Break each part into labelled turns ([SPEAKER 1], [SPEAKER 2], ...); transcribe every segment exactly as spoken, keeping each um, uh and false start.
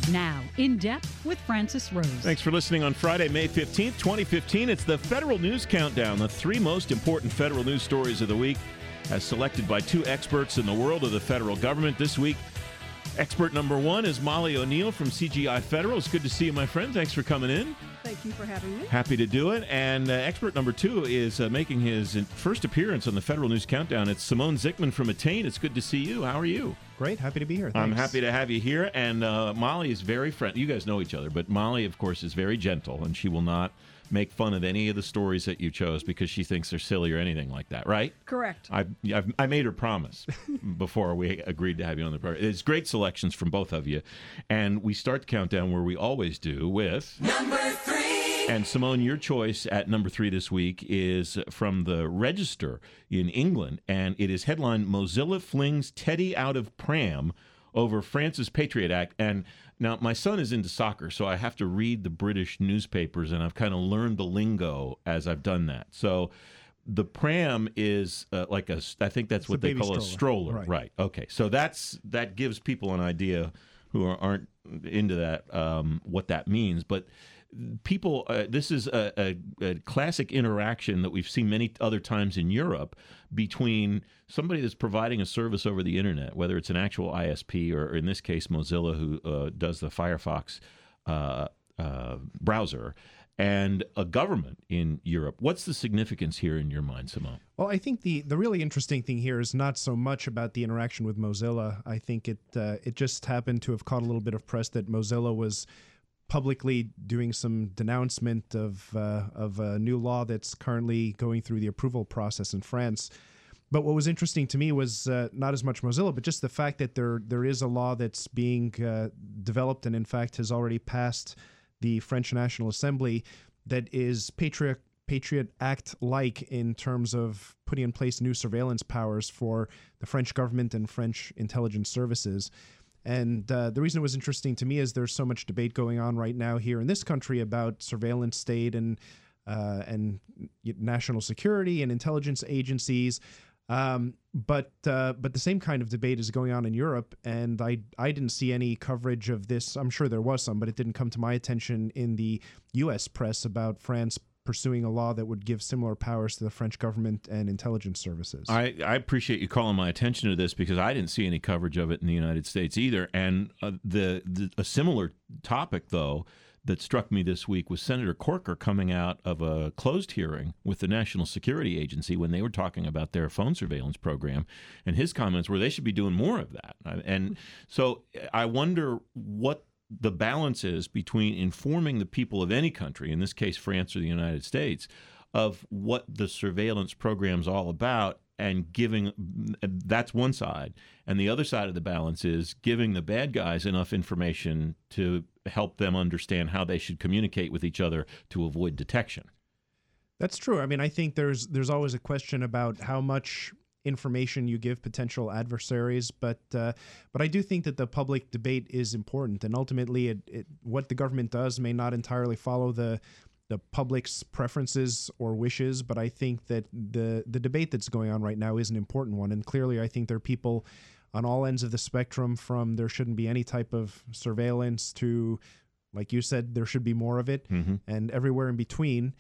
[SPEAKER 1] Now, In Depth with Francis Rose.
[SPEAKER 2] Thanks for listening on Friday, May fifteenth, twenty fifteen. It's the Federal News Countdown, the three most important federal news stories of the week, as selected by two experts in the world of the federal government. This week, expert number one is Molly O'Neill from C G I Federal. It's good to see you, my friend. Thanks for coming in.
[SPEAKER 3] Thank you for having me.
[SPEAKER 2] Happy to do it. And uh, expert number two is uh, making his first appearance on the Federal News Countdown. It's Simone Zickman from Attain. It's good to see you. How are you?
[SPEAKER 4] Great. Happy to be here. Thanks.
[SPEAKER 2] I'm happy to have you here. And uh, Molly is very friendly. You guys know each other, but Molly, of course, is very gentle, and she will not make fun of any of the stories that you chose because she thinks they're silly or anything like that, right?
[SPEAKER 3] Correct.
[SPEAKER 2] I've, I've, I made her promise before we agreed to have you on the program. It's great selections from both of you. And we start the countdown where we always do with...
[SPEAKER 5] Number three!
[SPEAKER 2] And Simone, your choice at number three this week is from the Register in England, and it is headlined, Mozilla flings Teddy out of pram over France's Patriot Act. And now my son is into soccer, so I have to read the British newspapers, and I've kind of learned the lingo as I've done that. So the pram is uh, like a, I think that's
[SPEAKER 4] It's
[SPEAKER 2] what
[SPEAKER 4] a
[SPEAKER 2] they
[SPEAKER 4] baby
[SPEAKER 2] call a
[SPEAKER 4] stroller.
[SPEAKER 2] stroller.
[SPEAKER 4] Right.
[SPEAKER 2] Right. Okay. So that's that gives people an idea who are, aren't into that, um, what that means. But people, uh, this is a, a, a classic interaction that we've seen many other times in Europe between somebody that's providing a service over the internet, whether it's an actual I S P or, in this case, Mozilla, who uh, does the Firefox uh, uh, browser, and a government in Europe. What's the significance here in your mind, Simone?
[SPEAKER 4] Well, I think the, the really interesting thing here is not so much about the interaction with Mozilla. I think it uh, it just happened to have caught a little bit of press that Mozilla was publicly doing some denouncement of uh, of a new law that's currently going through the approval process in France. But what was interesting to me was uh, not as much Mozilla, but just the fact that there there is a law that's being uh, developed and, in fact, has already passed the French National Assembly that is Patriot Patriot Act-like in terms of putting in place new surveillance powers for the French government and French intelligence services. And uh, the reason it was interesting to me is there's so much debate going on right now here in this country about surveillance state and uh, and national security and intelligence agencies. Um, but uh, but the same kind of debate is going on in Europe, and I I didn't see any coverage of this. I'm sure there was some, but it didn't come to my attention in the U S press about France pursuing a law that would give similar powers to the French government and intelligence services.
[SPEAKER 2] I, I appreciate you calling my attention to this because I didn't see any coverage of it in the United States either. And uh, the, the a similar topic, though, that struck me this week was Senator Corker coming out of a closed hearing with the National Security Agency when they were talking about their phone surveillance program. And his comments were they should be doing more of that. And so I wonder what the balance is between informing the people of any country, in this case France or the United States, of what the surveillance program's all about, and giving, that's one side. And the other side of the balance is giving the bad guys enough information to help them understand how they should communicate with each other to avoid detection.
[SPEAKER 4] That's true. I mean, I think there's there's always a question about how much information you give potential adversaries, but uh, but I do think that the public debate is important, and ultimately, it, it, what the government does may not entirely follow the the public's preferences or wishes, but I think that the the debate that's going on right now is an important one, and clearly, I think there are people on all ends of the spectrum, from there shouldn't be any type of surveillance to, like you said, there should be more of it,
[SPEAKER 2] mm-hmm.
[SPEAKER 4] and everywhere in between.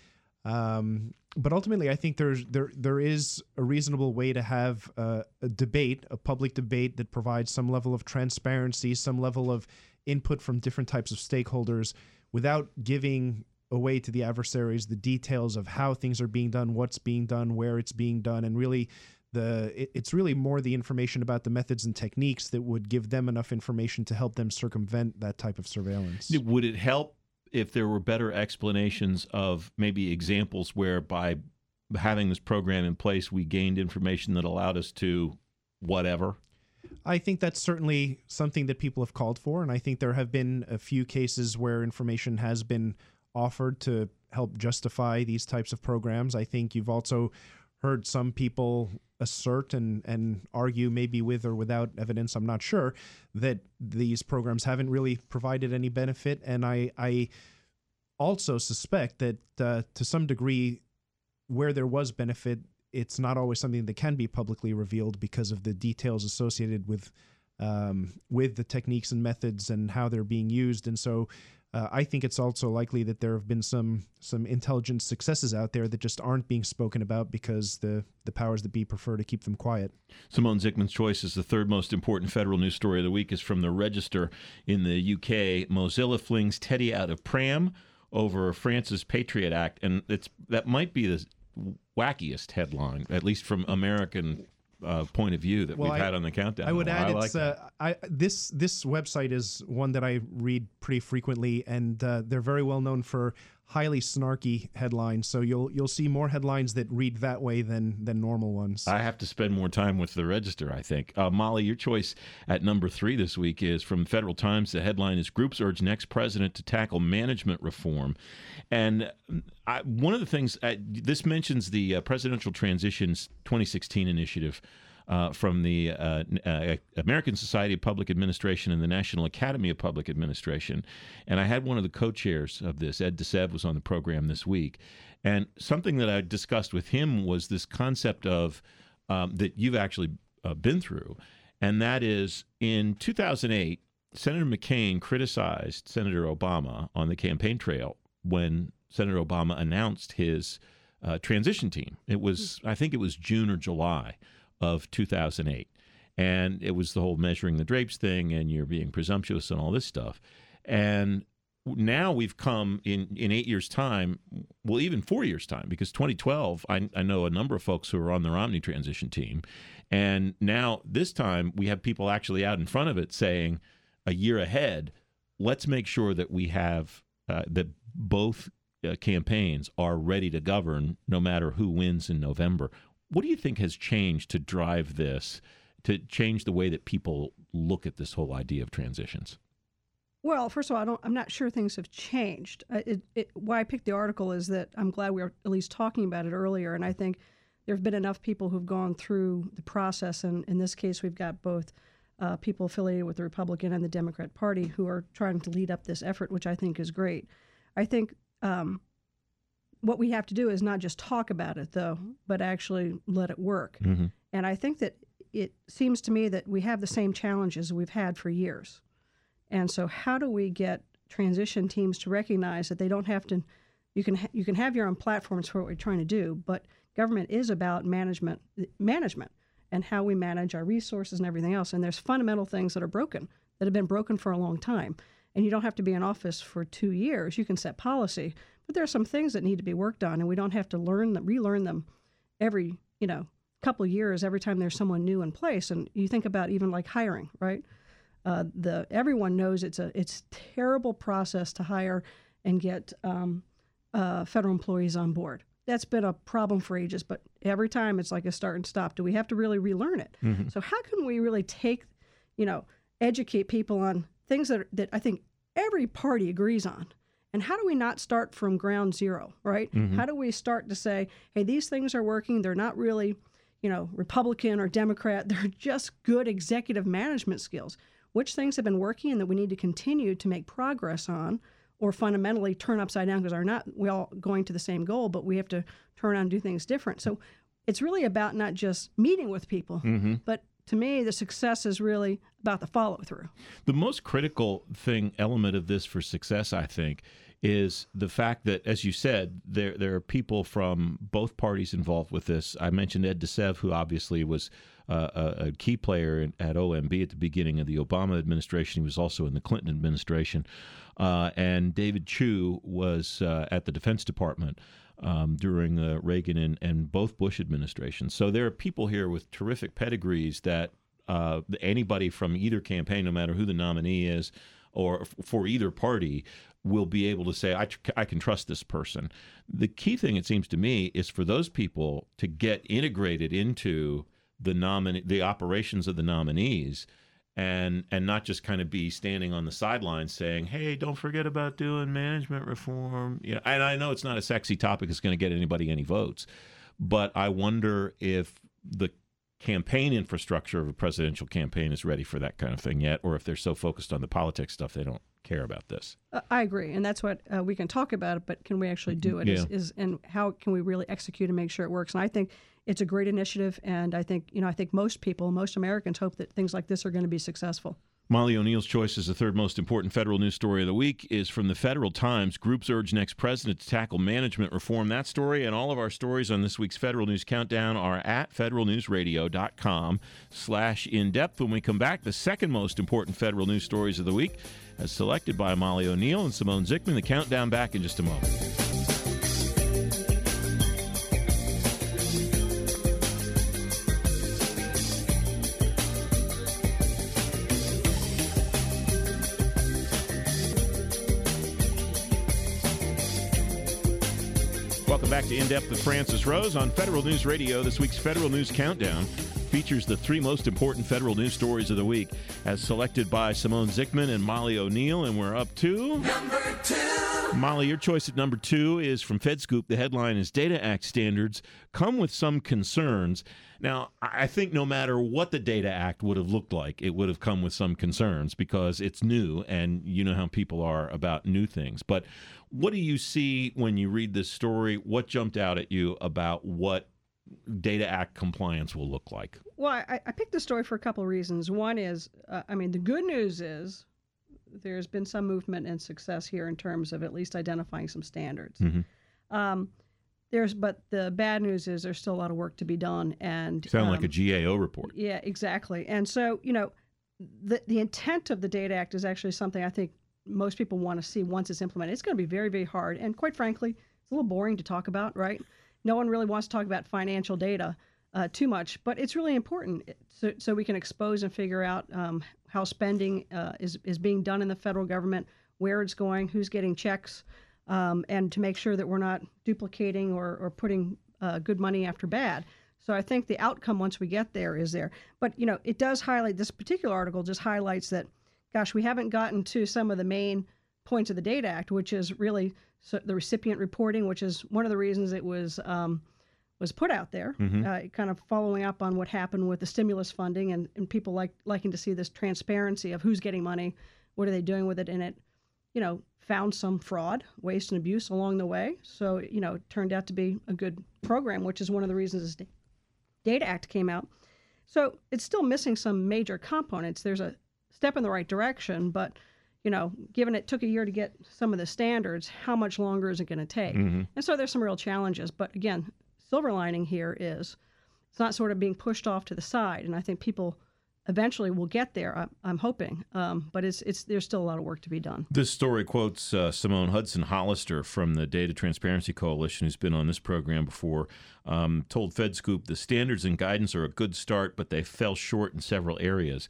[SPEAKER 4] Um, but ultimately, I think there's there there is a reasonable way to have uh, a debate, a public debate that provides some level of transparency, some level of input from different types of stakeholders, without giving away to the adversaries the details of how things are being done, what's being done, where it's being done, and really the it, it's really more the information about the methods and techniques that would give them enough information to help them circumvent that type of surveillance.
[SPEAKER 2] Would it help if there were better explanations of maybe examples where by having this program in place, we gained information that allowed us to whatever?
[SPEAKER 4] I think that's certainly something that people have called for, and I think there have been a few cases where information has been offered to help justify these types of programs. I think you've also heard some people assert and, and argue, maybe with or without evidence, I'm not sure, that these programs haven't really provided any benefit. And I, I also suspect that uh, to some degree, where there was benefit, it's not always something that can be publicly revealed because of the details associated with um, with the techniques and methods and how they're being used. And so uh, I think it's also likely that there have been some some intelligence successes out there that just aren't being spoken about because the, the powers that be prefer to keep them quiet.
[SPEAKER 2] Simone Zickman's Choice is the third most important federal news story of the week is from the Register in the U K. Mozilla flings Teddy out of Pram over France's Patriot Act. And it's that might be the wackiest headline, at least from American uh, point of view, that
[SPEAKER 4] well,
[SPEAKER 2] we've
[SPEAKER 4] I,
[SPEAKER 2] had on the countdown.
[SPEAKER 4] I would
[SPEAKER 2] well,
[SPEAKER 4] add
[SPEAKER 2] I
[SPEAKER 4] it's
[SPEAKER 2] like
[SPEAKER 4] uh, I this this website is one that I read pretty frequently, and uh, they're very well known for highly snarky headlines. So you'll you'll see more headlines that read that way than than normal ones.
[SPEAKER 2] I have to spend more time with the Register, I think. Uh, Molly, your choice at number three this week is from Federal Times. The headline is Groups Urge Next President to Tackle Management Reform. And I, one of the things, uh, this mentions the uh, Presidential Transitions twenty sixteen initiative uh, from the uh, uh, American Society of Public Administration and the National Academy of Public Administration. And I had one of the co-chairs of this, Ed DeSev, was on the program this week. And something that I discussed with him was this concept of um, that you've actually uh, been through, and that is in two thousand eight, Senator McCain criticized Senator Obama on the campaign trail when Senator Obama announced his uh, transition team. It was, I think it was June or July of two thousand eight. And it was the whole measuring the drapes thing, and you're being presumptuous and all this stuff. And now we've come in, in eight years' time, well, even four years' time, because twenty twelve, I, I know a number of folks who are on the Romney transition team. And now this time we have people actually out in front of it saying a year ahead, let's make sure that we have, uh, that both uh, campaigns are ready to govern no matter who wins in November. What do you think has changed to drive this, to change the way that people look at this whole idea of transitions?
[SPEAKER 3] Well, first of all, I don't, I'm not sure things have changed. Uh, it, it, why I picked the article is that I'm glad we were at least talking about it earlier, and I think there have been enough people who've gone through the process, and in this case we've got both uh, people affiliated with the Republican and the Democrat Party who are trying to lead up this effort, which I think is great. I think um, what we have to do is not just talk about it, though, but actually let it work. Mm-hmm. And I think that it seems to me that we have the same challenges we've had for years. And so how do we get transition teams to recognize that they don't have to, you can ha- you can have your own platforms for what we're trying to do, but government is about management, management and how we manage our resources and everything else. And there's fundamental things that are broken, that have been broken for a long time. And you don't have to be in office for two years. You can set policy, but there are some things that need to be worked on, and we don't have to learn them, relearn them every, you know, couple of years every time there's someone new in place. And you think about even like hiring, right? Uh, the everyone knows it's a it's terrible process to hire and get um, uh, federal employees on board. That's been a problem for ages, but every time it's like a start and stop. Do we have to really relearn it? Mm-hmm. So how can we really take, you know, educate people on things that, are, that I think every party agrees on? And how do we not start from ground zero, right? Mm-hmm. How do we start to say, hey, these things are working. They're not really, you know, Republican or Democrat. They're just good executive management skills. Which things have been working and that we need to continue to make progress on, or fundamentally turn upside down because are not we all going to the same goal, but we have to turn around and do things different. So it's really about not just meeting with people, mm-hmm. but to me, the success is really about the follow-through.
[SPEAKER 2] The most critical thing, element of this for success, I think, is the fact that, as you said, there there are people from both parties involved with this. I mentioned Ed DeSev, who obviously was uh, a, a key player in, at O M B at the beginning of the Obama administration. He was also in the Clinton administration. Uh, and David Chu was uh, at the Defense Department um, during the Reagan and, and both Bush administrations. So there are people here with terrific pedigrees that uh, anybody from either campaign, no matter who the nominee is, or f- for either party, will be able to say, I, tr- I can trust this person. The key thing, it seems to me, is for those people to get integrated into the nomin- the operations of the nominees, and and not just kind of be standing on the sidelines saying, hey, don't forget about doing management reform. You know, and I know it's not a sexy topic that's going to get anybody any votes, but I wonder if the campaign infrastructure of a presidential campaign is ready for that kind of thing yet, or if they're so focused on the politics stuff they don't care about this.
[SPEAKER 3] Uh, I agree, and that's what uh, we can talk about it, but can we actually do it?
[SPEAKER 2] Yeah.
[SPEAKER 3] Is, is and how can we really execute and make sure it works? And I think it's a great initiative, and I think you know I think most people, most Americans, hope that things like this are going to be successful.
[SPEAKER 2] Molly O'Neill's choice as the third most important federal news story of the week is from the Federal Times. Groups urge next president to tackle management reform. That story and all of our stories on this week's Federal News Countdown are at federalnewsradio.com slash in-depth. When we come back, the second most important federal news stories of the week, as selected by Molly O'Neill and Simone Zickman. The countdown back in just a moment. Welcome back to In-Depth with Francis Rose on Federal News Radio. This week's Federal News Countdown features the three most important federal news stories of the week, as selected by Simone Zickman and Molly O'Neill, and we're up to... Number two! Molly, your choice at number two is from FedScoop. The headline is Data Act Standards Come with Some Concerns. Now, I think no matter what the Data Act would have looked like, it would have come with some concerns because it's new, and you know how people are about new things. But what do you see when you read this story? What jumped out at you about what Data Act compliance will look like?
[SPEAKER 3] Well, I, I picked the story for a couple of reasons. One is, uh, I mean, the good news is there's been some movement and success here in terms of at least identifying some standards. Mm-hmm. Um, there's, but the bad news is there's still a lot of work to be done. And
[SPEAKER 2] sound
[SPEAKER 3] um,
[SPEAKER 2] like a G A O report.
[SPEAKER 3] Yeah, exactly. And so, you know, the the intent of the Data Act is actually something I think most people want to see once it's implemented. It's going to be very, very hard. And quite frankly, it's a little boring to talk about, right? No one really wants to talk about financial data uh, too much, but it's really important so, so we can expose and figure out um, how spending uh, is, is being done in the federal government, where it's going, who's getting checks, um, and to make sure that we're not duplicating or, or putting uh, good money after bad. So I think the outcome once we get there is there. But, you know, it does highlight, this particular article just highlights that, gosh, we haven't gotten to some of the main points of the Data Act, which is really so the recipient reporting, which is one of the reasons it was um, was put out there, mm-hmm. uh, kind of following up on what happened with the stimulus funding, and, and people like liking to see this transparency of who's getting money, what are they doing with it, and it, you know, found some fraud, waste, and abuse along the way. So, you know, it turned out to be a good program, which is one of the reasons this Data Act came out. So it's still missing some major components. There's a step in the right direction, but you know, given it took a year to get some of the standards, how much longer is it going to take? Mm-hmm. And so there's some real challenges. But again, silver lining here is it's not sort of being pushed off to the side. And I think people eventually will get there, I'm, I'm hoping. Um, but it's it's there's still a lot of work to be done.
[SPEAKER 2] This story quotes uh, Simone Hudson Hollister from the Data Transparency Coalition, who's been on this program before, um, told FedScoop the standards and guidance are a good start, but they fell short in several areas.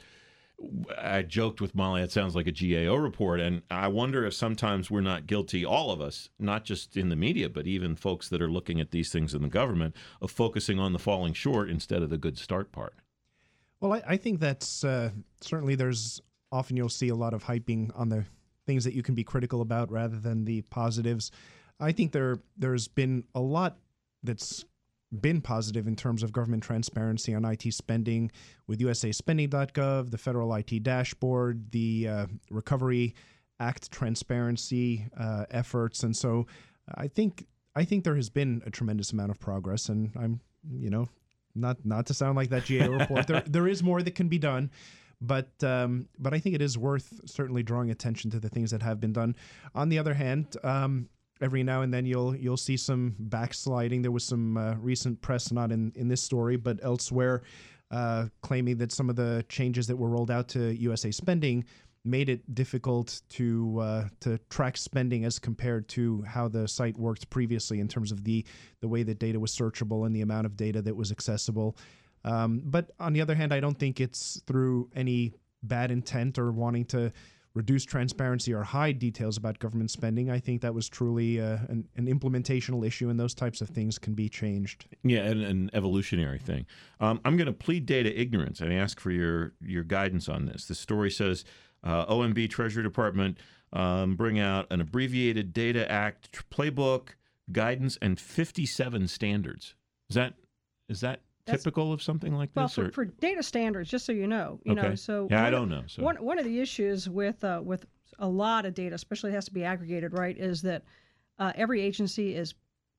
[SPEAKER 2] I joked with Molly, it sounds like a G A O report, and I wonder if sometimes we're not guilty, all of us, not just in the media, but even folks that are looking at these things in the government, of focusing on the falling short instead of the good start part.
[SPEAKER 4] Well, I, I think that's uh, certainly there's often you'll see a lot of hyping on the things that you can be critical about rather than the positives. I think there there's been a lot that's been positive in terms of government transparency on I T spending with U S A spending dot gov, the federal I T dashboard, the uh, Recovery Act transparency uh, efforts. And so I think I think there has been a tremendous amount of progress, and I'm, you know, not not to sound like that G A O report. there there is more that can be done. But um, but I think it is worth certainly drawing attention to the things that have been done. On the other hand, um, every now and then you'll you'll see some backsliding. There was some uh, recent press, not in, in this story, but elsewhere, uh, claiming that some of the changes that were rolled out to U S A spending made it difficult to uh, to track spending as compared to how the site worked previously in terms of the, the way that data was searchable and the amount of data that was accessible. Um, but on the other hand, I don't think it's through any bad intent or wanting to reduce transparency or hide details about government spending. I think that was truly uh, an, an implementational issue, and those types of things can be changed.
[SPEAKER 2] Yeah, and an evolutionary thing. Um, I'm going to plead data ignorance and ask for your, your guidance on this. The story says uh, O M B Treasury Department um, bring out an abbreviated Data Act playbook, guidance, and fifty-seven standards. Is that is that That's, typical of something like
[SPEAKER 3] well,
[SPEAKER 2] this?
[SPEAKER 3] Well,
[SPEAKER 2] for,
[SPEAKER 3] for data standards, just so you know, you
[SPEAKER 2] okay.
[SPEAKER 3] know, so
[SPEAKER 2] yeah, I
[SPEAKER 3] one,
[SPEAKER 2] don't know. So.
[SPEAKER 3] One one of the issues with uh, with a lot of data, especially it has to be aggregated, right, is that uh, every agency is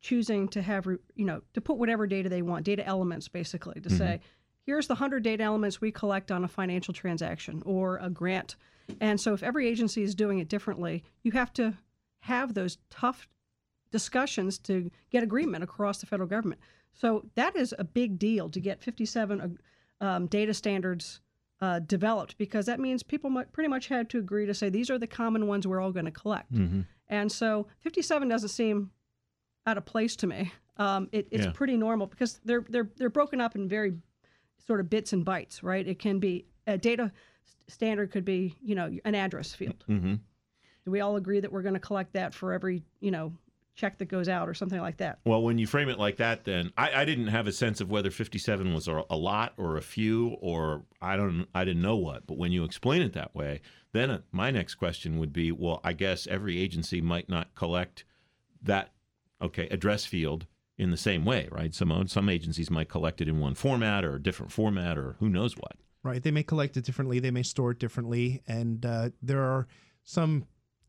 [SPEAKER 3] choosing to have, you know, to put whatever data they want, data elements basically, to mm-hmm. say, here's the one hundred data elements we collect on a financial transaction or a grant. And so if every agency is doing it differently, you have to have those tough discussions to get agreement across the federal government. So that is a big deal to get fifty-seven um, data standards uh, developed, because that means people might pretty much had to agree to say, these are the common ones we're all going to collect. Mm-hmm. And so fifty-seven doesn't seem out of place to me. Um, it, it's yeah. pretty normal because they're they're they're broken up in very sort of bits and bytes, right? It can be a data standard could be, you know, an address field. Mm-hmm. Do we all agree that we're going to collect that for every, you know, check that goes out or something like that?
[SPEAKER 2] Well, when you frame it like that, then I, I didn't have a sense of whether fifty-seven was a lot or a few or I don't I didn't know what. But when you explain it that way, then uh, my next question would be, well, I guess every agency might not collect that okay address field in the same way, right? Some some agencies might collect it in one format or a different format or who knows what.
[SPEAKER 4] Right. They may collect it differently. They may store it differently, and uh, there are some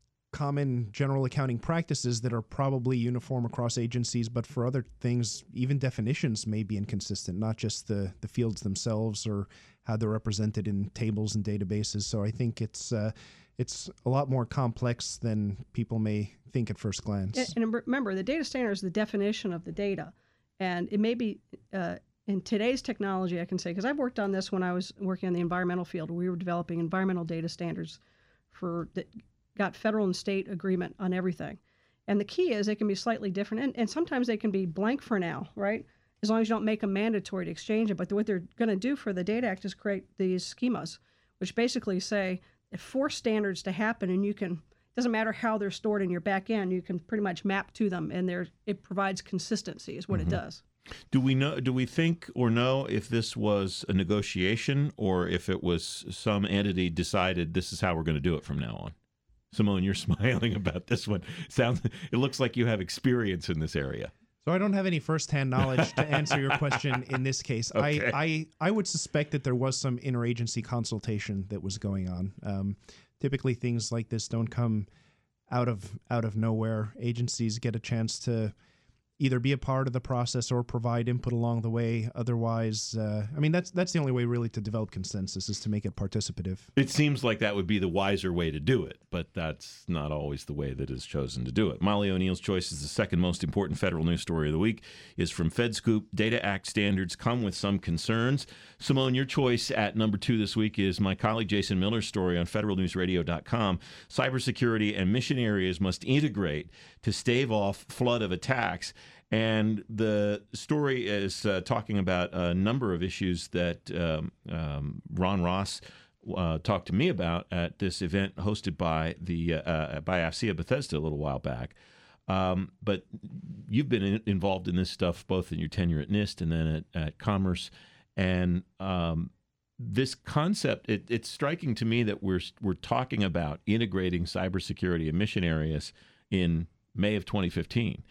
[SPEAKER 4] common general accounting practices that are probably uniform across agencies, but for other things, even definitions may be inconsistent, not just the, the fields themselves or how they're represented in tables and databases. So I think it's uh, it's a lot more complex than people may think at first glance.
[SPEAKER 3] And, and remember, the data standard is the definition of the data, and it may be uh, in today's technology, I can say, because I've worked on this when I was working in the environmental field. We were developing environmental data standards for the got federal and state agreement on everything. And the key is they can be slightly different, and, and sometimes they can be blank for now, right? As long as you don't make them mandatory to exchange it. But what they're going to do for the Data Act is create these schemas, which basically say force standards to happen, and you can, it doesn't matter how they're stored in your back end, you can pretty much map to them, and there it provides consistency is what mm-hmm. it does.
[SPEAKER 2] Do we know? Do we think or know if this was a negotiation or if it was some entity decided this is how we're going to do it from now on? Simone, you're smiling about this one. Sounds. It looks like you have experience in this area.
[SPEAKER 4] So I don't have any firsthand knowledge to answer your question in this case. Okay. I, I I would suspect that there was some interagency consultation that was going on. Um, typically, things like this don't come out of out of nowhere. Agencies get a chance to either be a part of the process or provide input along the way. Otherwise, uh, I mean, that's that's the only way really to develop consensus is to make it participative.
[SPEAKER 2] It seems like that would be the wiser way to do it, but that's not always the way that is chosen to do it. Molly O'Neill's Choice is the second most important federal news story of the week, is from FedScoop. Data Act standards come with some concerns. Simone, your choice at number two this week is my colleague Jason Miller's story on federal news radio dot com. Cybersecurity and mission areas must integrate to stave off flood of attacks. And the story is uh, talking about a number of issues that um, um, Ron Ross uh, talked to me about at this event hosted by the uh, by AFCEA Bethesda a little while back. Um, but you've been in, involved in this stuff both in your tenure at NIST and then at, at Commerce. And um, this concept, it, it's striking to me that we're we're talking about integrating cybersecurity and mission areas in May of twenty fifteen.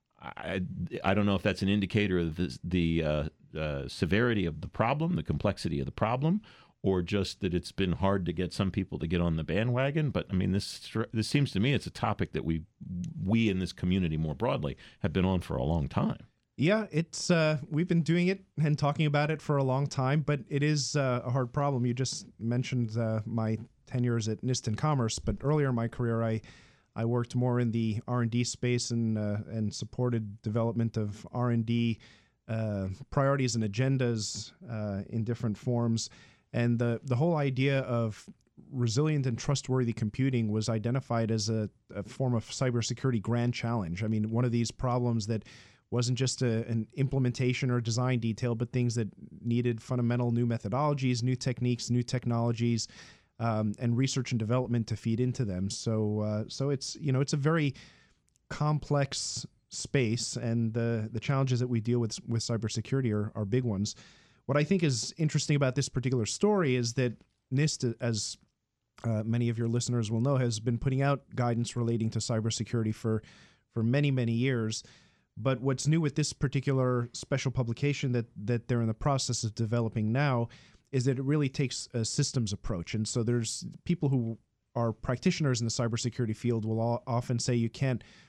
[SPEAKER 2] I, I don't know if that's an indicator of the, the uh, uh, severity of the problem, the complexity of the problem, or just that it's been hard to get some people to get on the bandwagon. But I mean, this this seems to me it's a topic that we we in this community more broadly have been on for a long time.
[SPEAKER 4] Yeah, it's uh, we've been doing it and talking about it for a long time, but it is uh, a hard problem. You just mentioned uh, my tenures at NIST and Commerce, but earlier in my career, I I worked more in the R and D space and uh, and supported development of R and D uh, priorities and agendas uh, in different forms. And the, the whole idea of resilient and trustworthy computing was identified as a, a form of cybersecurity grand challenge. I mean, one of these problems that wasn't just a, an implementation or design detail, but things that needed fundamental new methodologies, new techniques, new technologies, Um, and research and development to feed into them. So, uh, so it's you know it's a very complex space, and the the challenges that we deal with with cybersecurity are, are big ones. What I think is interesting about this particular story is that NIST, as uh, many of your listeners will know, has been putting out guidance relating to cybersecurity for for many many years. But what's new with this particular special publication that that they're in the process of developing now is that it really takes a systems approach. And so there's people who are practitioners in the cybersecurity field will all often say you can't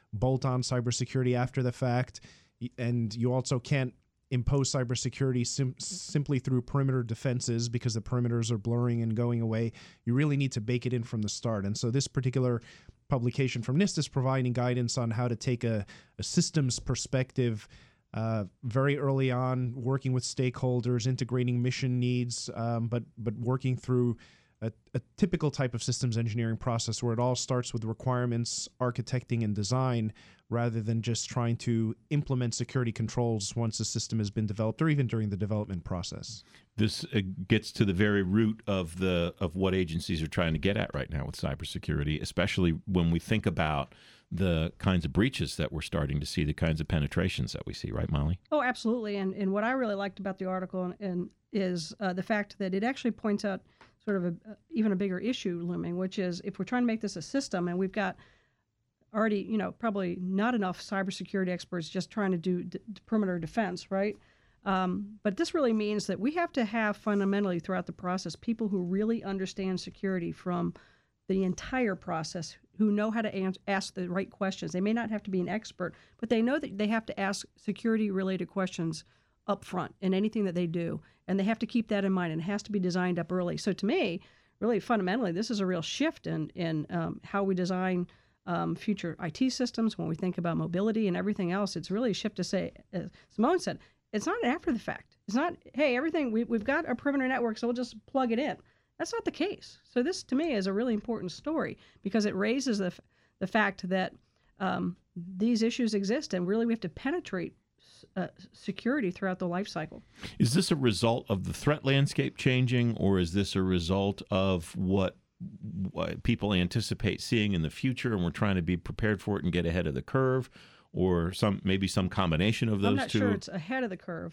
[SPEAKER 4] bolt on cybersecurity after the fact. And you also can't impose cybersecurity sim- simply through perimeter defenses because the perimeters are blurring and going away. You really need to bake it in from the start. And so this particular publication from NIST is providing guidance on how to take a, a systems perspective uh, very early on, working with stakeholders, integrating mission needs, um, but but working through a, a typical type of systems engineering process where it all starts with requirements, architecting, and design, rather than just trying to implement security controls once a system has been developed or even during the development process.
[SPEAKER 2] This uh, gets to the very root of the of what agencies are trying to get at right now with cybersecurity, especially when we think about the kinds of breaches that we're starting to see, the kinds of penetrations that we see, right, Molly?
[SPEAKER 3] Oh, absolutely. And and what I really liked about the article and, and is uh, the fact that it actually points out sort of a, even a bigger issue looming, which is if we're trying to make this a system and we've got already, you know, probably not enough cybersecurity experts just trying to do d- perimeter defense, right? Um, but this really means that we have to have fundamentally throughout the process people who really understand security from the entire process, who know how to an- ask the right questions. They may not have to be an expert, but they know that they have to ask security-related questions up front in anything that they do, and they have to keep that in mind, and it has to be designed up early. So to me, really fundamentally, this is a real shift in, in um, how we design um, future I T systems. When we think about mobility and everything else, it's really a shift to say, as Simone said, it's not after the fact. It's not, hey, everything, we, we've got our perimeter network, so we'll just plug it in. That's not the case. So this, to me, is a really important story because it raises the, the fact that um, these issues exist, and really we have to penetrate uh, security throughout the life cycle.
[SPEAKER 2] Is this a result of the threat landscape changing, or is this a result of what, what people anticipate seeing in the future, and we're trying to be prepared for it and get ahead of the curve? Or some maybe some combination of those two?
[SPEAKER 3] I'm not
[SPEAKER 2] two?
[SPEAKER 3] sure it's ahead of the curve.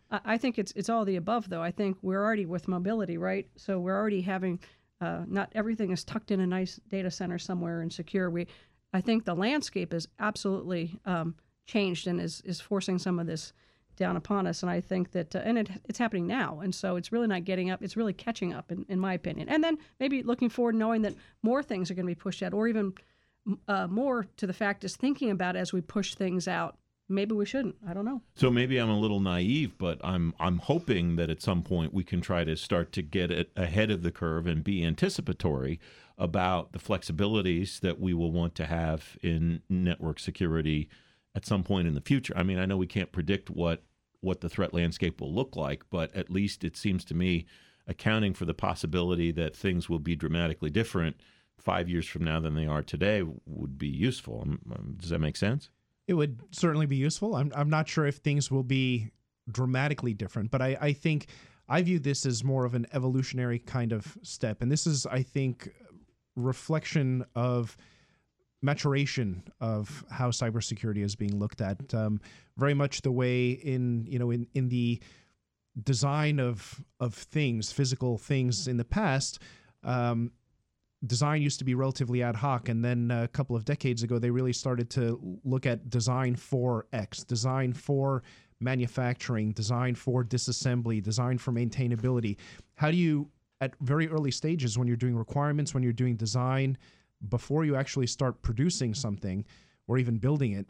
[SPEAKER 3] I think it's it's all the above, though. I think we're already with mobility, right? So we're already having, uh, not everything is tucked in a nice data center somewhere and secure. We, I think the landscape is absolutely um, changed and is, is forcing some of this down upon us. And I think that, uh, and it, it's happening now. And so it's really not getting up. It's really catching up, in, in my opinion. And then maybe looking forward, knowing that more things are going to be pushed out, or even Uh, more to the fact is thinking about as we push things out. Maybe we shouldn't. I don't know.
[SPEAKER 2] So maybe I'm a little naive, but I'm I'm hoping that at some point we can try to start to get it ahead of the curve and be anticipatory about the flexibilities that we will want to have in network security at some point in the future. I mean, I know we can't predict what what the threat landscape will look like, but at least it seems to me accounting for the possibility that things will be dramatically different five years from now than they are today would be useful. Um, does that make sense?
[SPEAKER 4] It would certainly be useful. I'm I'm not sure if things will be dramatically different, but I, I think I view this as more of an evolutionary kind of step. And this is, I think, reflection of maturation of how cybersecurity is being looked at. Um, very much the way in, you know, in, in the design of of things, physical things in the past, um, design used to be relatively ad hoc, and then a couple of decades ago, they really started to look at design for X, design for manufacturing, design for disassembly, design for maintainability. How do you, at very early stages, when you're doing requirements, when you're doing design, before you actually start producing something or even building it,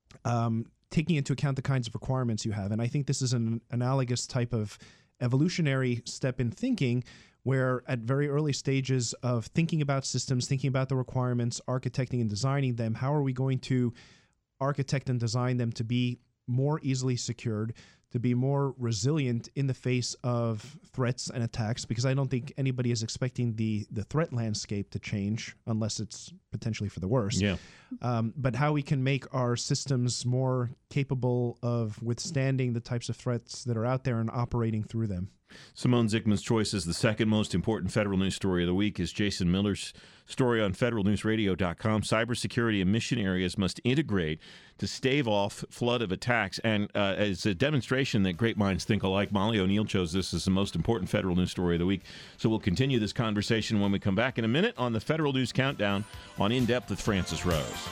[SPEAKER 4] um, taking into account the kinds of requirements you have? And I think this is an analogous type of evolutionary step in thinking, where at very early stages of thinking about systems, thinking about the requirements, architecting and designing them, how are we going to architect and design them to be more easily secured, to be more resilient in the face of threats and attacks? Because I don't think anybody is expecting the the threat landscape to change unless it's potentially for the worse.
[SPEAKER 2] Yeah.
[SPEAKER 4] Um, but how we can make our systems more capable of withstanding the types of threats that are out there and operating through them.
[SPEAKER 2] Simone Zikman's Choice is the second most important federal news story of the week. Is Jason Miller's story on federal news radio dot com. Cybersecurity and mission areas must integrate to stave off flood of attacks. And uh, as a demonstration that great minds think alike, Molly O'Neill chose this as the most important federal news story of the week. So we'll continue this conversation when we come back in a minute on the Federal News Countdown on In Depth with Francis Rose.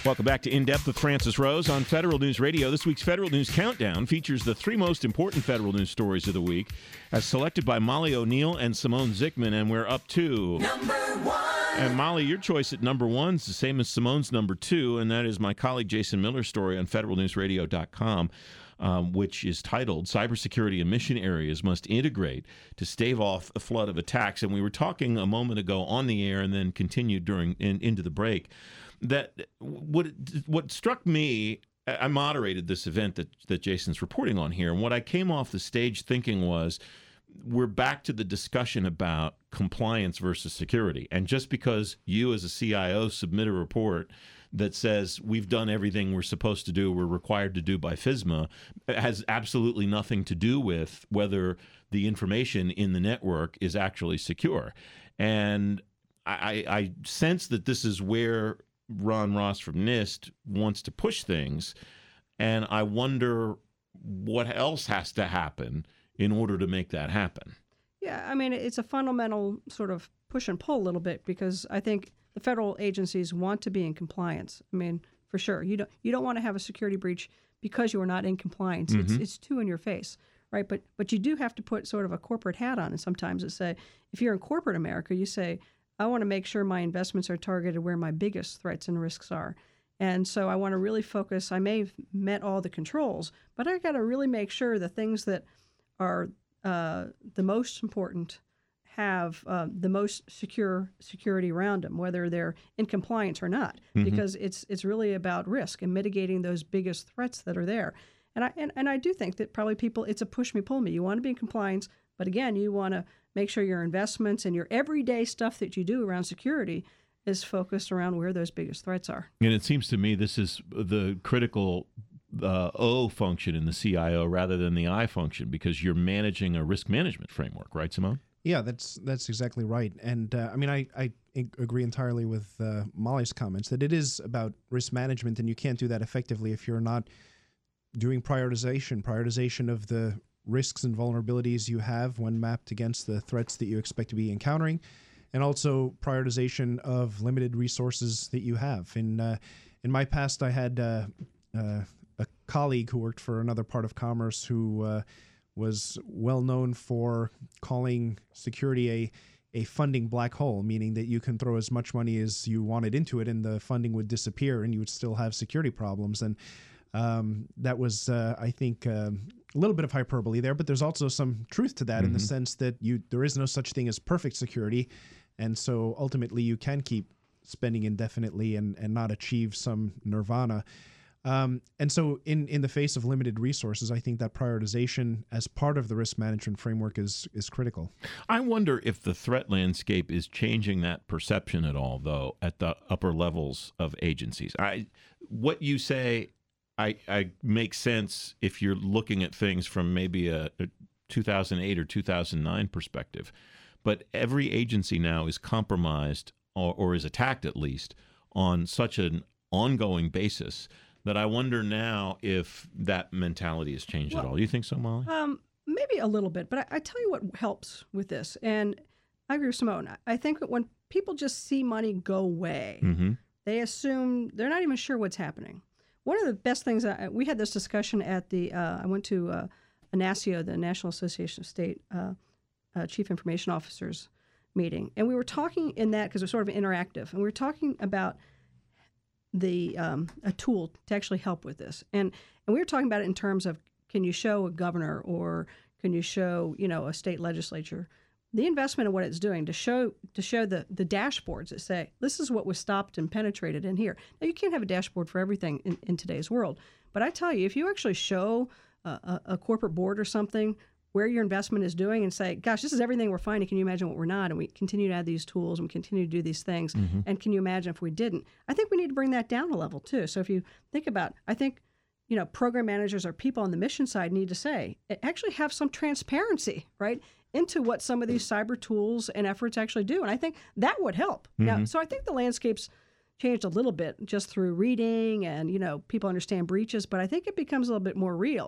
[SPEAKER 2] Welcome back to In Depth with Francis Rose on Federal News Radio. This week's Federal News Countdown features the three most important federal news stories of the week, as selected by Molly O'Neill and Simone Zickman, and we're up to number one. And Molly, your choice at number one is the same as Simone's number two, and that is my colleague Jason Miller's story on federal news radio dot com. Um, which is titled Cybersecurity and Mission Areas Must Integrate to Stave Off a Flood of Attacks. And we were talking a moment ago on the air and then continued during in, into the break that what what struck me, I moderated this event that, that Jason's reporting on here, and what I came off the stage thinking was, we're back to the discussion about compliance versus security. And just because you as a C I O submit a report that says we've done everything we're supposed to do, we're required to do by FISMA, has absolutely nothing to do with whether the information in the network is actually secure. And I, I sense that this is where Ron Ross from NIST wants to push things, and I wonder what else has to happen in order to make that happen.
[SPEAKER 3] Yeah, I mean, it's a fundamental sort of push and pull a little bit, because I think the federal agencies want to be in compliance. I mean, for sure. You don't you don't want to have a security breach because you are not in compliance. Mm-hmm. It's it's too in your face, right? But but you do have to put sort of a corporate hat on. And sometimes it's say, if you're in corporate America, you say, I want to make sure my investments are targeted where my biggest threats and risks are. And so I want to really focus. I may have met all the controls, but I got to really make sure the things that are uh, the most important have uh, the most secure security around them, whether they're in compliance or not, mm-hmm. because it's it's really about risk and mitigating those biggest threats that are there. And I and, and I do think that probably people, it's a push me pull me. You want to be in compliance, but again, you want to make sure your investments and your everyday stuff that you do around security is focused around where those biggest threats are.
[SPEAKER 2] And it seems to me this is the critical uh, O function in the C I O rather than the I function, because you're managing a risk management framework, right, Simone?
[SPEAKER 4] Yeah, that's that's exactly right. And uh, I mean, I, I agree entirely with uh, Molly's comments that it is about risk management, and you can't do that effectively if you're not doing prioritization, prioritization of the risks and vulnerabilities you have when mapped against the threats that you expect to be encountering, and also prioritization of limited resources that you have. In, uh, in my past, I had uh, uh, a colleague who worked for another part of commerce who uh, was well known for calling security a a funding black hole, meaning that you can throw as much money as you wanted into it and the funding would disappear and you would still have security problems. And um, that was, uh, I think, um, a little bit of hyperbole there, but there's also some truth to that mm-hmm. in the sense that you there is no such thing as perfect security. And so ultimately you can keep spending indefinitely and, and not achieve some nirvana. Um, and so in, in the face of limited resources, I think that prioritization as part of the risk management framework is is critical.
[SPEAKER 2] I wonder if the threat landscape is changing that perception at all, though, at the upper levels of agencies. I, what you say, I, I makes sense if you're looking at things from maybe a, a two thousand eight or two thousand nine perspective. But every agency now is compromised or, or is attacked, at least, on such an ongoing basis that I wonder now if that mentality has changed well, at all. Do you think so, Molly?
[SPEAKER 3] Um, maybe a little bit, but I, I tell you what helps with this, and I agree with Simone. I think that when people just see money go away, mm-hmm. they assume they're not even sure what's happening. One of the best things, I, we had this discussion at the, uh, I went to uh, NASCIO, the National Association of State uh, uh, Chief Information Officers meeting, and we were talking in that, because it was sort of interactive, and we were talking about the um, a tool to actually help with this. And and we were talking about it in terms of, can you show a governor or can you show, you know, a state legislature the investment in what it's doing to show to show the, the dashboards that say, this is what was stopped and penetrated in here. Now, you can't have a dashboard for everything in, in today's world. But I tell you, if you actually show a, a, a corporate board or something where your investment is doing and say, gosh, this is everything we're finding. Can you imagine what we're not? And we continue to add these tools and we continue to do these things. Mm-hmm. And can you imagine if we didn't? I think we need to bring that down a level too. So if you think about, I think, you know, program managers or people on the mission side need to say, actually have some transparency, right, into what some of these cyber tools and efforts actually do. And I think that would help. Mm-hmm. Now, so I think the landscape's changed a little bit just through reading and, you know, people understand breaches, but I think it becomes a little bit more real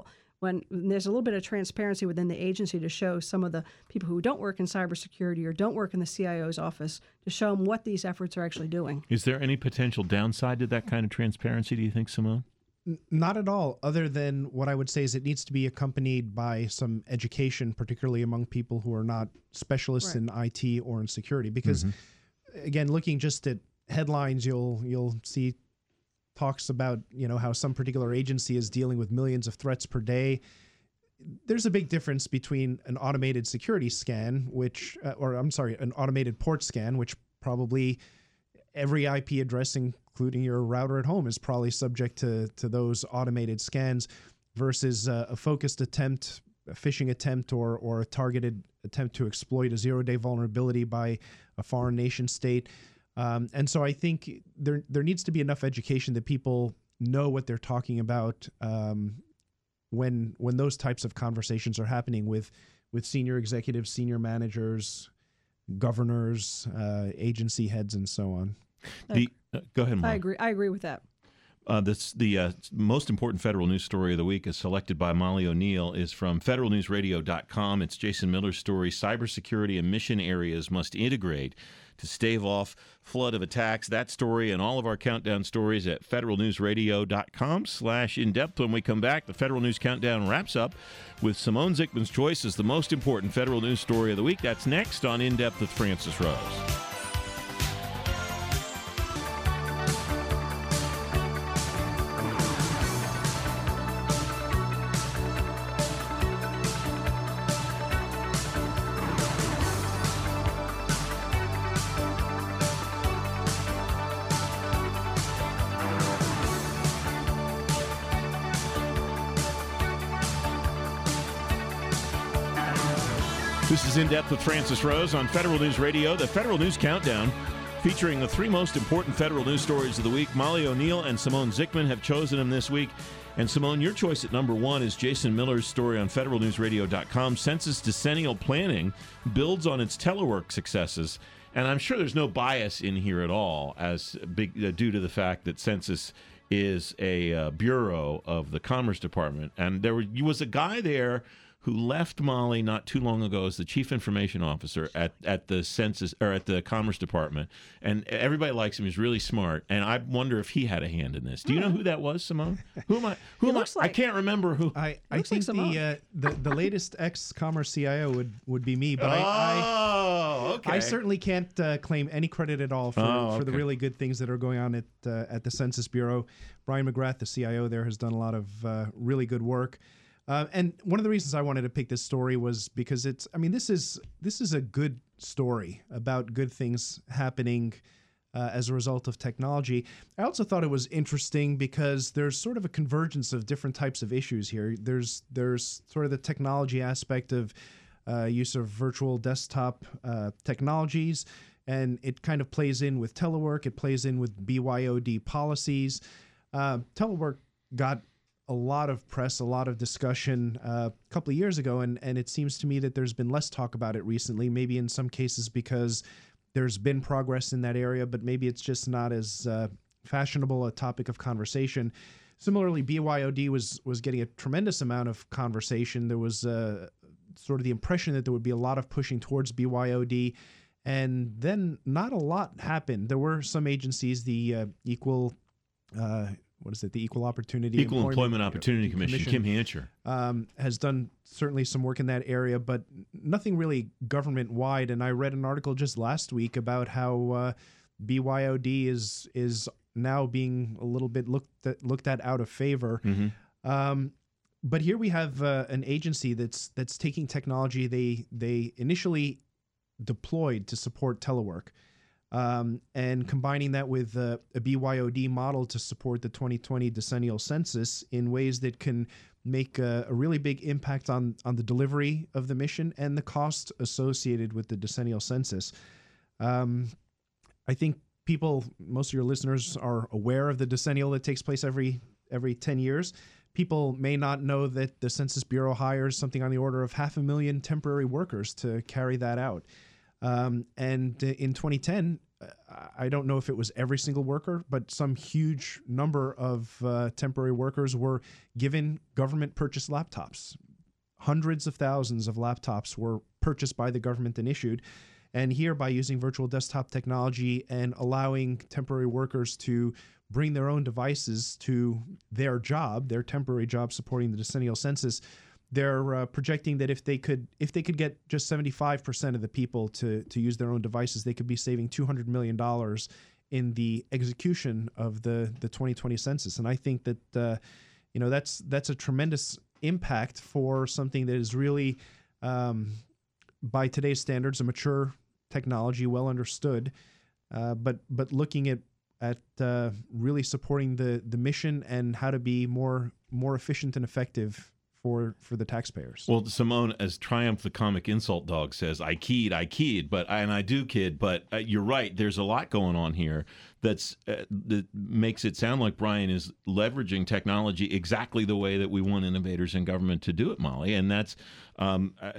[SPEAKER 3] when there's a little bit of transparency within the agency to show some of the people who don't work in cybersecurity or don't work in the C I O's office, to show them what these efforts are actually doing.
[SPEAKER 2] Is there any potential downside to that kind of transparency, do you think, Simone?
[SPEAKER 4] N- Not at all, other than what I would say is it needs to be accompanied by some education, particularly among people who are not specialists
[SPEAKER 3] Right.
[SPEAKER 4] in I T or in security. Because,
[SPEAKER 2] Mm-hmm.
[SPEAKER 4] again, looking just at headlines, you'll you'll see talks about, you know, how some particular agency is dealing with millions of threats per day. There's a big difference between an automated security scan, which, uh, or I'm sorry, an automated port scan, which probably every I P address, including your router at home, is probably subject to, to those automated scans, versus uh, a focused attempt, a phishing attempt, or, or a targeted attempt to exploit a zero-day vulnerability by a foreign nation state. Um, and so I think there there needs to be enough education that people know what they're talking about um, when when those types of conversations are happening with with senior executives, senior managers, governors, uh, agency heads, and so on.
[SPEAKER 2] The, uh, go ahead, Mark.
[SPEAKER 3] I agree. I agree with that.
[SPEAKER 2] Uh, this, the uh, most important federal news story of the week, is selected by Molly O'Neill, is from federal news radio dot com. It's Jason Miller's story, Cybersecurity and Mission Areas Must Integrate to Stave Off Flood of Attacks. That story and all of our countdown stories at federal news radio dot com slash in-depth. When we come back, the Federal News Countdown wraps up with Simone Zickman's choice as the most important federal news story of the week. That's next on In-Depth with Francis Rose. This is In-Depth with Francis Rose on Federal News Radio, the Federal News Countdown, featuring the three most important federal news stories of the week. Molly O'Neill and Simone Zickman have chosen them this week. And Simone, your choice at number one is Jason Miller's story on federal news radio dot com. Census decennial planning builds on its telework successes. And I'm sure there's no bias in here at all, as big, uh, due to the fact that Census is a uh, bureau of the Commerce Department. And there was, was a guy there who left Molly not too long ago as the chief information officer at, at the Census or at the Commerce Department, and everybody likes him. He's really smart, and I wonder if he had a hand in this. Do you know who that was, Simone? Who am I? Who
[SPEAKER 3] He
[SPEAKER 2] am I?
[SPEAKER 3] looks like-
[SPEAKER 2] I can't remember who.
[SPEAKER 4] I, I
[SPEAKER 3] Looks like
[SPEAKER 4] think
[SPEAKER 3] Simone.
[SPEAKER 4] the, uh, the the latest ex-commerce C I O would, would be me, but I, I
[SPEAKER 2] oh, okay.
[SPEAKER 4] I certainly can't uh, claim any credit at all for,
[SPEAKER 2] Oh,
[SPEAKER 4] for the
[SPEAKER 2] okay.
[SPEAKER 4] really good things that are going on at uh, at the Census Bureau. Brian McGrath, the C I O there, has done a lot of uh, really good work. Uh, and one of the reasons I wanted to pick this story was because it's, I mean, this is this is a good story about good things happening uh, as a result of technology. I also thought it was interesting because there's sort of a convergence of different types of issues here. There's there's sort of the technology aspect of uh, use of virtual desktop uh, technologies, and it kind of plays in with telework. It plays in with B Y O D policies. Uh, telework got a lot of press, a lot of discussion uh, a couple of years ago, and, and it seems to me that there's been less talk about it recently, maybe in some cases because there's been progress in that area, but maybe it's just not as uh, fashionable a topic of conversation. Similarly, B Y O D was was getting a tremendous amount of conversation. There was uh, sort of the impression that there would be a lot of pushing towards B Y O D, and then not a lot happened. There were some agencies, the uh, Equal... Uh, what is it? The Equal Opportunity
[SPEAKER 2] Equal Employment, Opportunity Commission, Kim Hancher.
[SPEAKER 4] Um, has done certainly some work in that area, but nothing really government-wide. And I read an article just last week about how uh, B Y O D is is now being a little bit looked at, looked at out of favor.
[SPEAKER 2] Mm-hmm.
[SPEAKER 4] Um, but here we have uh, an agency that's that's taking technology they they initially deployed to support telework. Um, and combining that with uh, a B Y O D model to support the twenty twenty decennial census in ways that can make a, a really big impact on, on the delivery of the mission and the cost associated with the decennial census. Um, I think people, most of your listeners are aware of the decennial that takes place every every ten years. People may not know that the Census Bureau hires something on the order of half a million temporary workers to carry that out. Um, and in twenty ten, I don't know if it was every single worker, but some huge number of uh, temporary workers were given government-purchased laptops. Hundreds of thousands of laptops were purchased by the government and issued. And here, by using virtual desktop technology and allowing temporary workers to bring their own devices to their job, their temporary job supporting the decennial census, they're uh, projecting that if they could if they could get just seventy-five percent of the people to to use their own devices, they could be saving two hundred million dollars in the execution of the the twenty twenty census. And I think that uh, you know that's that's a tremendous impact for something that is really, um, by today's standards, a mature technology, well understood, uh, but but looking at at uh, really supporting the the mission and how to be more more efficient and effective for for the taxpayers.
[SPEAKER 2] Well, Simone, as Triumph the comic insult dog says, I keyed, I keyed, but and I do kid, but uh, you're right. There's a lot going on here that's uh, that makes it sound like Brian is leveraging technology exactly the way that we want innovators in government to do it, Molly. And that's um, uh,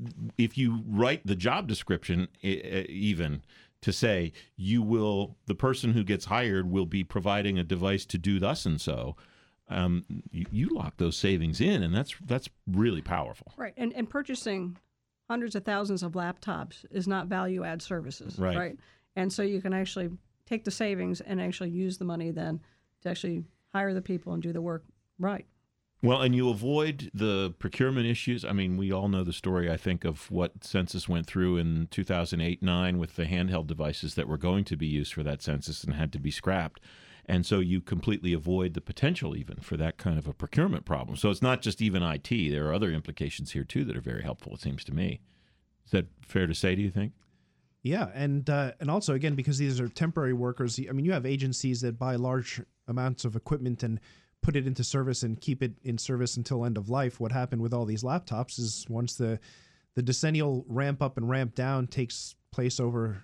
[SPEAKER 2] if you write the job description, uh, even to say you will, the person who gets hired will be providing a device to do thus and so. Um, you, you lock those savings in, and that's that's really powerful.
[SPEAKER 3] Right, and and purchasing hundreds of thousands of laptops is not value-add services,
[SPEAKER 2] right.
[SPEAKER 3] right? And so you can actually take the savings and actually use the money then to actually hire the people and do the work right.
[SPEAKER 2] Well, and you avoid the procurement issues. I mean, we all know the story, I think, of what census went through in two thousand eight nine with the handheld devices that were going to be used for that census and had to be scrapped. And so you completely avoid the potential even for that kind of a procurement problem. So it's not just even I T. There are other implications here, too, that are very helpful, it seems to me. Is that fair to say, do you think?
[SPEAKER 4] Yeah, and uh, and also, again, because these are temporary workers, I mean, you have agencies that buy large amounts of equipment and put it into service and keep it in service until end of life. What happened with all these laptops is once the, the decennial ramp up and ramp down takes place over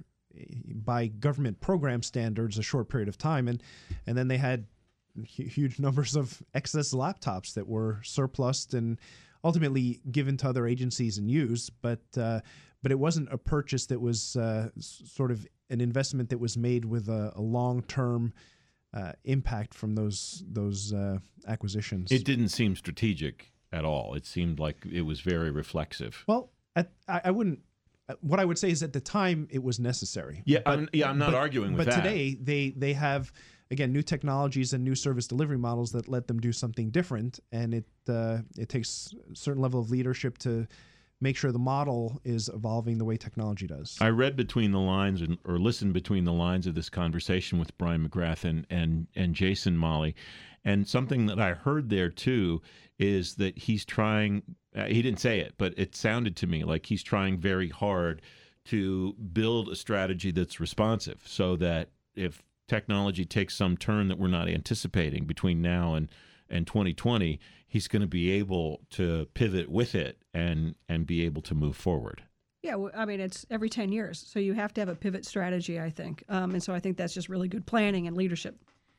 [SPEAKER 4] by government program standards a short period of time, and and then they had huge numbers of excess laptops that were surplused and ultimately given to other agencies and used, but uh, but it wasn't a purchase that was uh, sort of an investment that was made with a, a long-term uh, impact from those those uh, acquisitions.
[SPEAKER 2] It didn't seem strategic at all. It seemed like it was very reflexive.
[SPEAKER 4] Well, at, I, I wouldn't. What I would say is at the time it was necessary.
[SPEAKER 2] Yeah,
[SPEAKER 4] but,
[SPEAKER 2] I'm, yeah, I'm not
[SPEAKER 4] but,
[SPEAKER 2] arguing with
[SPEAKER 4] but
[SPEAKER 2] that.
[SPEAKER 4] But today they they have, again, new technologies and new service delivery models that let them do something different, and it uh, it takes a certain level of leadership to make sure the model is evolving the way technology does.
[SPEAKER 2] I read between the lines and, or listened between the lines of this conversation with Brian McGrath and, and, and Jason Molly, and something that I heard there too is that he's trying, uh, he didn't say it, but it sounded to me like he's trying very hard to build a strategy that's responsive so that if technology takes some turn that we're not anticipating between now and and twenty twenty, he's going to be able to pivot with it and and be able to move forward.
[SPEAKER 3] Yeah, well, I mean, it's every ten years, so you have to have a pivot strategy, I think. Um, and so I think that's just really good planning and leadership.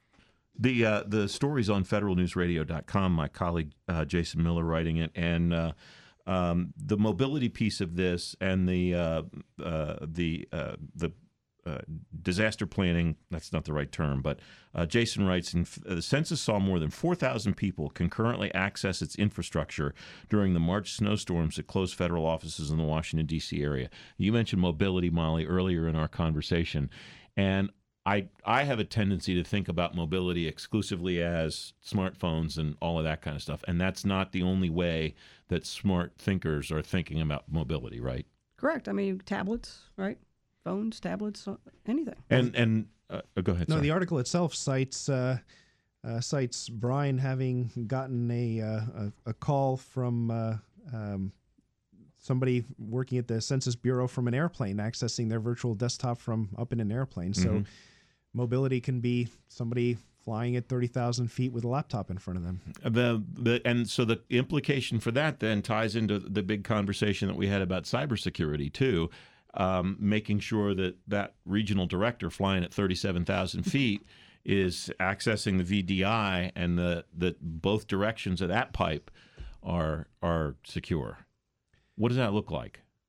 [SPEAKER 2] The uh, the story's on federal news radio dot com, my colleague uh, Jason Miller writing it, and uh, um, the mobility piece of this and the uh, uh, the uh, the Uh, disaster planning, that's not the right term, but uh, Jason writes, in, uh, the census saw more than four thousand people concurrently access its infrastructure during the March snowstorms that closed federal offices in the Washington, D C area. You mentioned mobility, Molly, earlier in our conversation, and I, I have a tendency to think about mobility exclusively as smartphones and all of that kind of stuff, and that's not the only way that smart thinkers are thinking about mobility, right?
[SPEAKER 3] Correct. I mean, tablets, right? Phones, tablets, anything.
[SPEAKER 2] And and uh, go ahead.
[SPEAKER 4] No,
[SPEAKER 2] sorry.
[SPEAKER 4] the article itself cites uh, uh, cites Brian having gotten a uh, a, a call from uh, um, somebody working at the Census Bureau from an airplane, accessing their virtual desktop from up in an airplane. So
[SPEAKER 2] Mm-hmm.
[SPEAKER 4] mobility can be somebody flying at thirty thousand feet with a laptop in front of them.
[SPEAKER 2] The, the and so the implication for that then ties into the big conversation that we had about cybersecurity too. Um, making sure that that regional director flying at thirty-seven thousand feet is accessing the V D I and the that both directions of that pipe are are secure. What does that look like?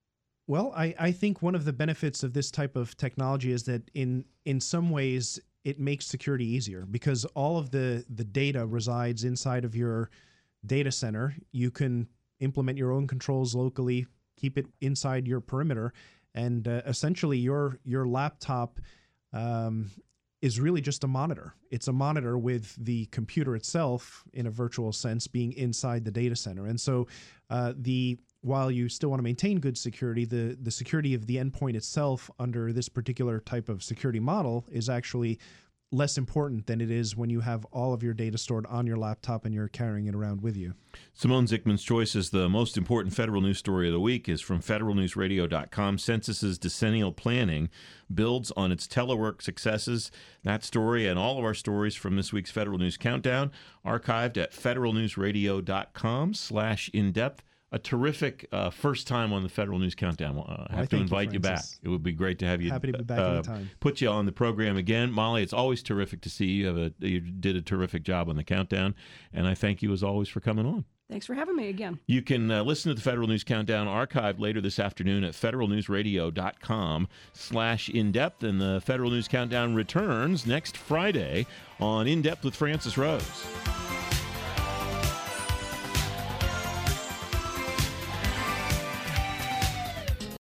[SPEAKER 4] Well, I, I think one of the benefits of this type of technology is that in in some ways it makes security easier because all of the, the data resides inside of your data center. You can implement your own controls locally, keep it inside your perimeter, and uh, essentially your your laptop um, is really just a monitor. It's a monitor with the computer itself, in a virtual sense, being inside the data center. And so uh, the while you still want to maintain good security, the, the security of the endpoint itself under this particular type of security model is actually less important than it is when you have all of your data stored on your laptop and you're carrying it around with you.
[SPEAKER 2] Simone Zickman's Choice is the most important federal news story of the week is from federal news radio dot com. Census's decennial planning builds on its telework successes. That story and all of our stories from this week's Federal News Countdown archived at federal news radio dot com slash in-depth. A terrific uh, first time on the Federal News Countdown. Uh, I have to invite you, back. It would be great to have you.
[SPEAKER 4] Happy to be back
[SPEAKER 2] uh,
[SPEAKER 4] anytime.
[SPEAKER 2] Put you on the program again. Molly, it's always terrific to see you. You, have a, you did a terrific job on the countdown, and I thank you as always for coming on.
[SPEAKER 3] Thanks for having me again.
[SPEAKER 2] You can uh, listen to the Federal News Countdown archived later this afternoon at federal news radio dot com slash in-depth, and the Federal News Countdown returns next Friday on In-Depth with Francis Rose.